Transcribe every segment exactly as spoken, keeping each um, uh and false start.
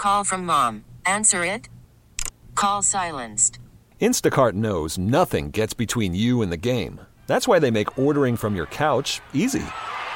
Call from mom. Answer it. Call silenced. Instacart knows nothing gets between you and the game. That's why they make ordering from your couch easy.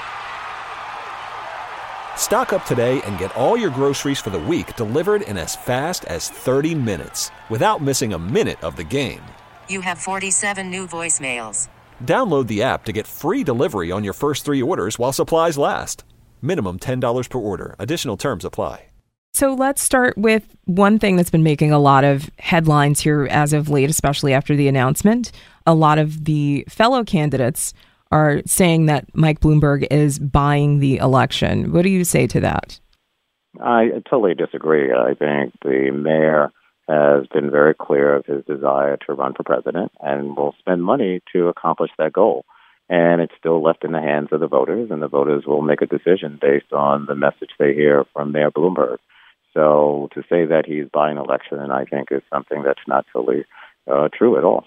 Stock up today and get all your groceries for the week delivered in as fast as thirty minutes without missing a minute of the game. You have forty-seven new voicemails. Download the app to get free delivery on your first three orders while supplies last. Minimum ten dollars per order. Additional terms apply. So let's start with one thing that's been making a lot of headlines here as of late, especially after the announcement. A lot of the fellow candidates are saying that Mike Bloomberg is buying the election. What do you say to that? I totally disagree. I think the mayor has been very clear of his desire to run for president and will spend money to accomplish that goal. And it's still left in the hands of the voters, and the voters will make a decision based on the message they hear from Mayor Bloomberg. So to say that he's buying an election, I think, is something that's not totally uh, true at all.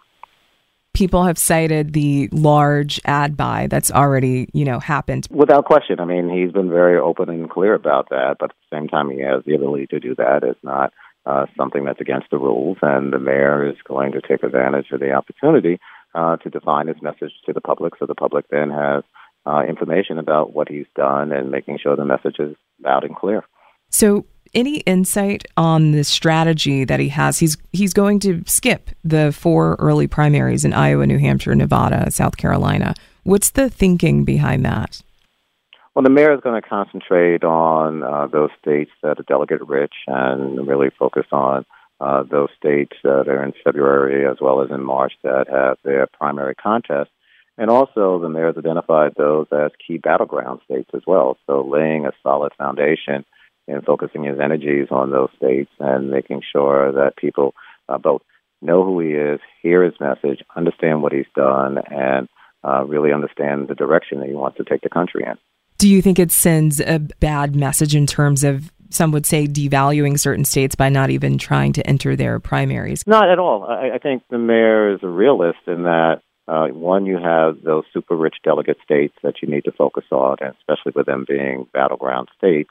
People have cited the large ad buy that's already, you know, happened. Without question. I mean, he's been very open and clear about that, but at the same time, he has the ability to do that. It's not uh, something that's against the rules, and the mayor is going to take advantage of the opportunity uh, to define his message to the public, so the public then has uh, information about what he's done and making sure the message is loud and clear. So any insight on the strategy that he has? He's he's going to skip the four early primaries in Iowa, New Hampshire, Nevada, South Carolina. What's the thinking behind that? Well, the mayor is going to concentrate on uh, those states that are delegate-rich and really focus on uh, those states that are in February as well as in March that have their primary contest. And also, the mayor has identified those as key battleground states as well, so laying a solid foundation and focusing his energies on those states and making sure that people uh, both know who he is, hear his message, understand what he's done, and uh, really understand the direction that he wants to take the country in. Do you think it sends a bad message in terms of, some would say, devaluing certain states by not even trying to enter their primaries? Not at all. I, I think the mayor is a realist in that, uh, one, you have those super-rich delegate states that you need to focus on, and especially with them being battleground states.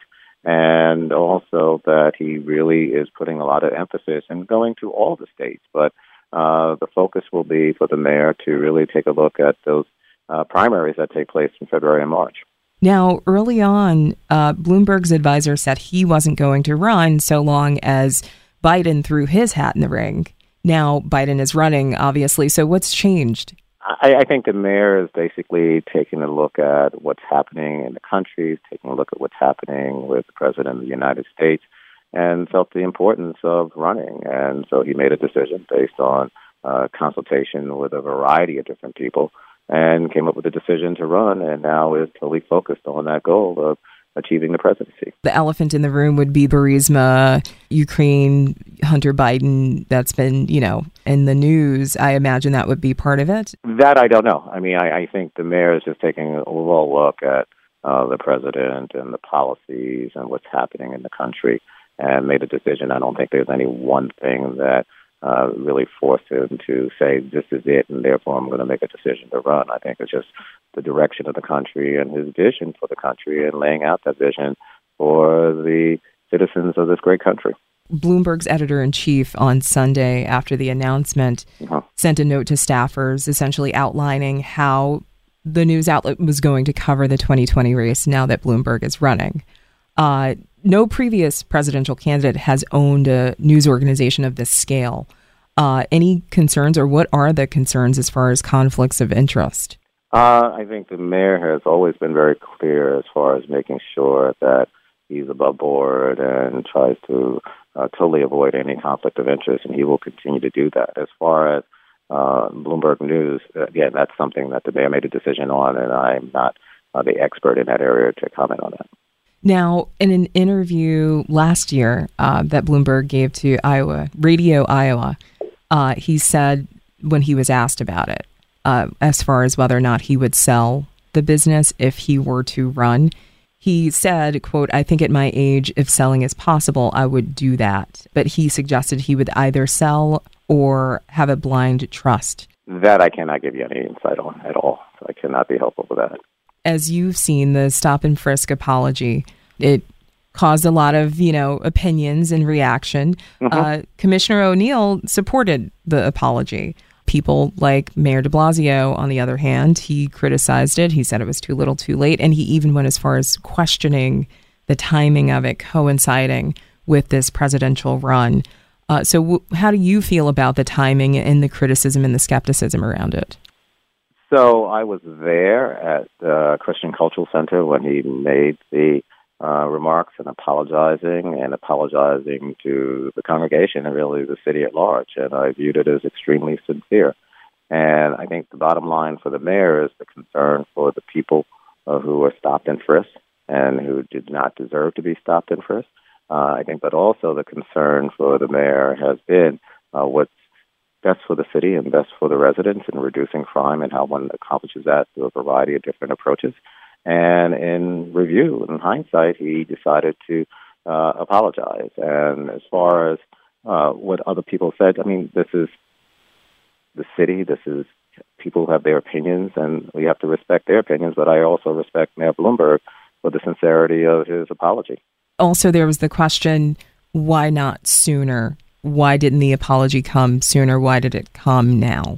And also that he really is putting a lot of emphasis in going to all the states. But uh, the focus will be for the mayor to really take a look at those uh, primaries that take place in February and March. Now, early on, uh, Bloomberg's advisor said he wasn't going to run so long as Biden threw his hat in the ring. Now, Biden is running, obviously. So what's changed? I, I think the mayor is basically taking a look at what's happening in the country, taking a look at what's happening with the president of the United States, and felt the importance of running. And so he made a decision based on uh, consultation with a variety of different people and came up with a decision to run, and now is totally focused on that goal of achieving the presidency. The elephant in the room would be Burisma, Ukraine, Hunter Biden. That's been, you know, in the news. I imagine that would be part of it. That I don't know. I mean, I, I think the mayor is just taking an overall look at uh, the president and the policies and what's happening in the country and made a decision. I don't think there's any one thing that uh, really forced him to say, this is it, and therefore I'm going to make a decision to run. I think it's just the direction of the country and his vision for the country and laying out that vision for the citizens of this great country. Bloomberg's editor-in-chief on Sunday after the announcement uh-huh. sent a note to staffers essentially outlining how the news outlet was going to cover the twenty twenty race now that Bloomberg is running. Uh, no previous presidential candidate has owned a news organization of this scale. Uh, any concerns, or what are the concerns as far as conflicts of interest? Uh, I think the mayor has always been very clear as far as making sure that he's above board and tries to uh, totally avoid any conflict of interest, and he will continue to do that. As far as uh, Bloomberg News, uh, yeah, that's something that the mayor made a decision on, and I'm not uh, the expert in that area to comment on that. Now, in an interview last year uh, that Bloomberg gave to Iowa, Radio Iowa, uh, he said when he was asked about it, uh, as far as whether or not he would sell the business if he were to run, he said, quote, "I think at my age, if selling is possible, I would do that." But he suggested he would either sell or have a blind trust. That I cannot give you any insight on at all. So I cannot be helpful with that. As you've seen the stop and frisk apology, it caused a lot of, you know, opinions and reaction. Mm-hmm. Uh, Commissioner O'Neill supported the apology. People like Mayor de Blasio, on the other hand, he criticized it. He said it was too little, too late. And he even went as far as questioning the timing of it coinciding with this presidential run. Uh, so w- how do you feel about the timing and the criticism and the skepticism around it? So I was there at the Christian Cultural Center when he made the uh, remarks and apologizing and apologizing to the congregation and really the city at large. And I viewed it as extremely sincere. And I think the bottom line for the mayor is the concern for the people uh, who were stopped and frisked and who did not deserve to be stopped and frisked. Uh, I think, but also the concern for the mayor has been uh, what's best for the city and best for the residents in reducing crime and how one accomplishes that through a variety of different approaches. And in review, in hindsight, he decided to uh, apologize. And as far as uh, what other people said, I mean, this is the city, this is people who have their opinions, and we have to respect their opinions, but I also respect Mayor Bloomberg for the sincerity of his apology. Also, there was the question, why not sooner? Why didn't the apology come sooner? Why did it come now?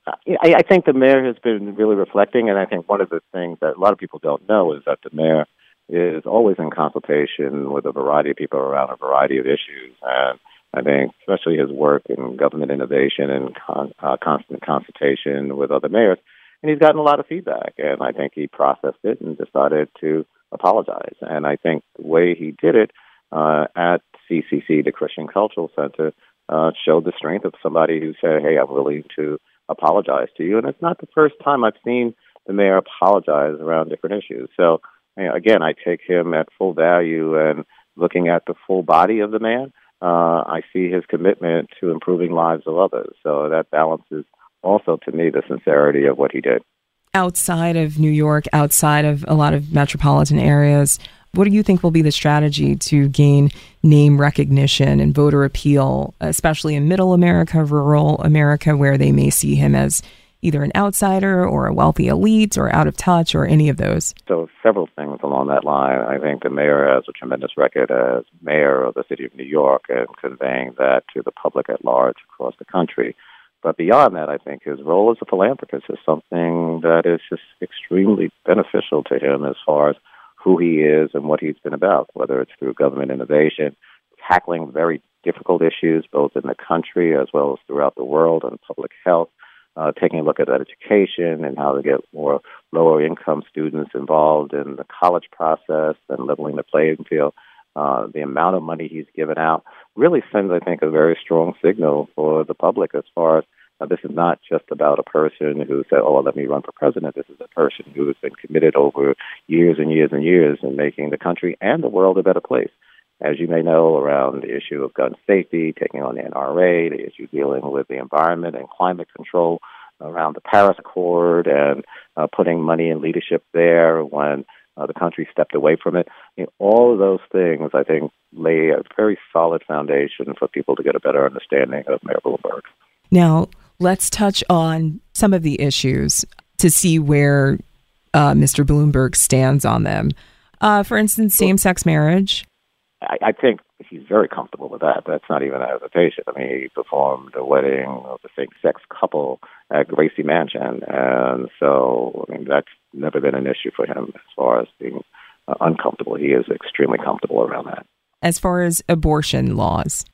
I, I think the mayor has been really reflecting, and I think one of the things that a lot of people don't know is that the mayor is always in consultation with a variety of people around a variety of issues. And I think especially his work in government innovation and con, uh, constant consultation with other mayors, and he's gotten a lot of feedback, and I think he processed it and decided to apologize. And I think the way he did it uh, at C C C, the Christian Cultural Center, uh, showed the strength of somebody who said, hey, I'm willing to apologize to you. And it's not the first time I've seen the mayor apologize around different issues. So, you know, again, I take him at full value, and looking at the full body of the man, uh, I see his commitment to improving lives of others. So that balances also, to me, the sincerity of what he did. Outside of New York, outside of a lot of metropolitan areas, what do you think will be the strategy to gain name recognition and voter appeal, especially in middle America, rural America, where they may see him as either an outsider or a wealthy elite or out of touch or any of those? So several things along that line. I think the mayor has a tremendous record as mayor of the city of New York and conveying that to the public at large across the country. But beyond that, I think his role as a philanthropist is something that is just extremely beneficial to him as far as who he is and what he's been about, whether it's through government innovation, tackling very difficult issues both in the country as well as throughout the world on public health, uh, taking a look at education and how to get more lower-income students involved in the college process and leveling the playing field. Uh, the amount of money he's given out really sends, I think, a very strong signal for the public as far as uh, this is not just about a person who said, oh, well, let me run for president. This is a person who has been committed over years and years and years in making the country and the world a better place. As you may know, around the issue of gun safety, taking on the N R A, the issue dealing with the environment and climate control, around the Paris Accord and uh, putting money and leadership there when Uh, the country stepped away from it. You know, all of those things, I think, lay a very solid foundation for people to get a better understanding of Mayor Bloomberg. Now, let's touch on some of the issues to see where uh, Mister Bloomberg stands on them. Uh, for instance, same-sex marriage. I, I think he's very comfortable with that. That's not even a hesitation. I mean, he performed a wedding of the same-sex couple at Gracie Mansion. And so, I mean, that's never been an issue for him as far as being uh, uncomfortable. He is extremely comfortable around that. As far as abortion laws?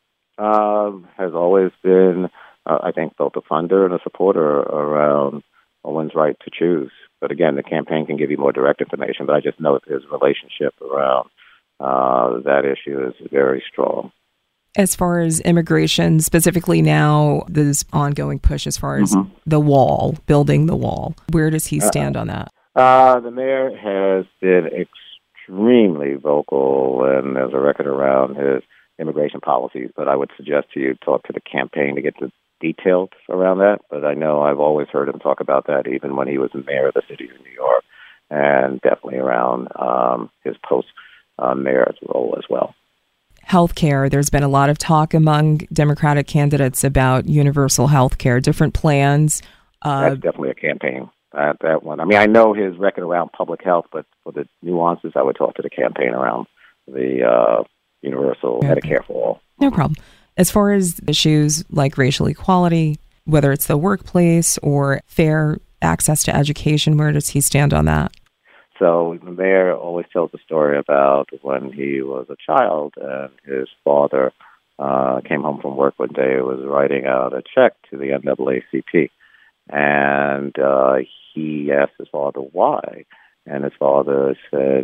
Um, has always been, uh, I think, both a funder and a supporter around a woman's right to choose. But again, the campaign can give you more direct information, but I just know his relationship around uh, that issue is very strong. As far as immigration, specifically now, this ongoing push as far as mm-hmm. the wall, building the wall, where does he stand uh, on that? Uh, the mayor has been extremely vocal, and there's a record around his immigration policies, but I would suggest to you talk to the campaign to get the details around that. But I know I've always heard him talk about that even when he was the mayor of the city of New York, and definitely around um, his post-mayor's uh, role as well. Healthcare. There's been a lot of talk among Democratic candidates about universal health care, different plans. Uh, That's definitely a campaign, that, that one. I mean, I know his record around public health, but for the nuances, I would talk to the campaign around the uh, universal Okay. Medicare for all. No problem. As far as issues like racial equality, whether it's the workplace or fair access to education, where does he stand on that? So the mayor always tells a story about when he was a child and his father uh, came home from work one day and was writing out a check to the N double A C P. And uh, he asked his father why. And his father said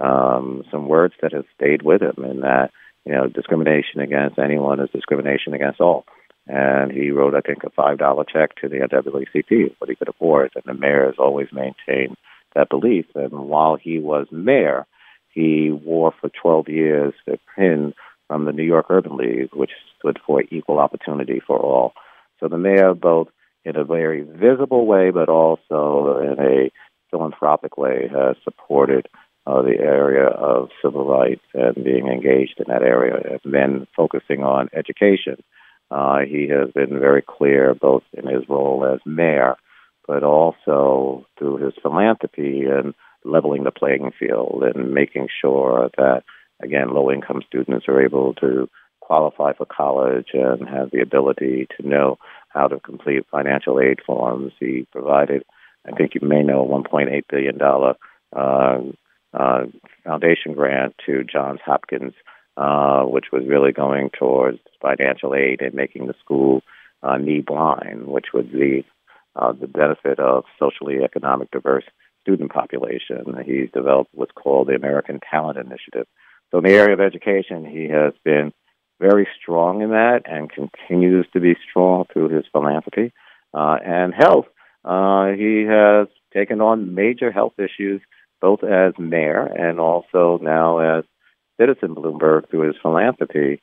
um, some words that have stayed with him, and that, you know, discrimination against anyone is discrimination against all. And he wrote, I think, a five dollar check to the N double A C P, what he could afford. And the mayor has always maintained that belief. And while he was mayor, he wore for twelve years a pin from the New York Urban League, which stood for equal opportunity for all. So the mayor, both in a very visible way, but also in a philanthropic way, has supported uh, the area of civil rights and being engaged in that area. And then focusing on education, uh, he has been very clear both in his role as mayor, but also through his philanthropy and leveling the playing field and making sure that, again, low-income students are able to qualify for college and have the ability to know how to complete financial aid forms. He provided, I think you may know, a one point eight billion dollars uh, uh, foundation grant to Johns Hopkins, uh, which was really going towards financial aid and making the school uh, knee blind, which would be uh, the benefit of socially economic diverse student population. He's developed what's called the American Talent Initiative. So in the area of education, he has been very strong in that and continues to be strong through his philanthropy. Uh, and health, uh, he has taken on major health issues, both as mayor and also now as citizen Bloomberg through his philanthropy,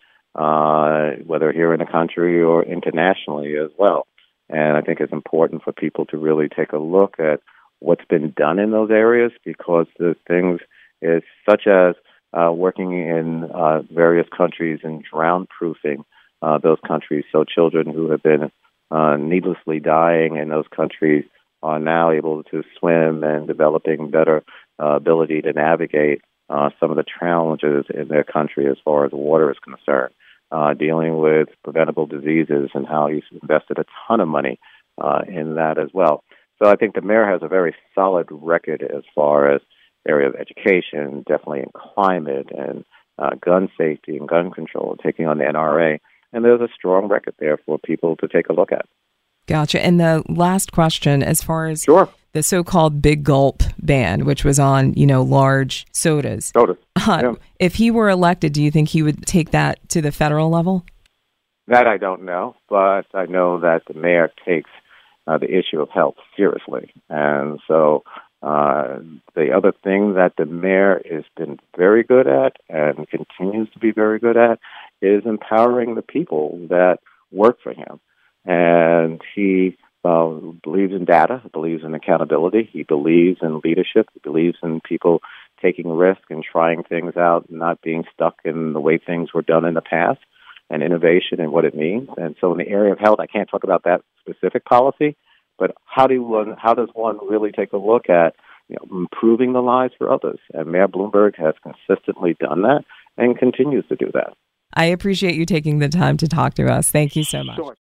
uh, whether here in the country or internationally as well. And I think it's important for people to really take a look at what's been done in those areas, because the things is such as uh, working in uh, various countries and drown-proofing uh, those countries, so children who have been uh, needlessly dying in those countries are now able to swim and developing better uh, ability to navigate uh, some of the challenges in their country as far as water is concerned, uh, dealing with preventable diseases and how he's invested a ton of money uh, in that as well. So I think the mayor has a very solid record as far as area of education, definitely in climate and uh, gun safety and gun control, taking on the N R A. And there's a strong record there for people to take a look at. Gotcha. And the last question, as far as sure. the so-called Big Gulp ban, which was on, you know, large sodas. Sodas. Uh, yeah. If he were elected, do you think he would take that to the federal level? That I don't know, but I know that the mayor takes uh, the issue of health seriously. And so uh, the other thing that the mayor has been very good at and continues to be very good at is empowering the people that work for him. And he uh, believes in data, believes in accountability, he believes in leadership, he believes in people taking risk and trying things out, not being stuck in the way things were done in the past, and innovation and what it means. And so in the area of health, I can't talk about that specific policy, but how do one, how does one really take a look at, you know, improving the lives for others? And Mayor Bloomberg has consistently done that and continues to do that. I appreciate you taking the time to talk to us. Thank you so much. Sure.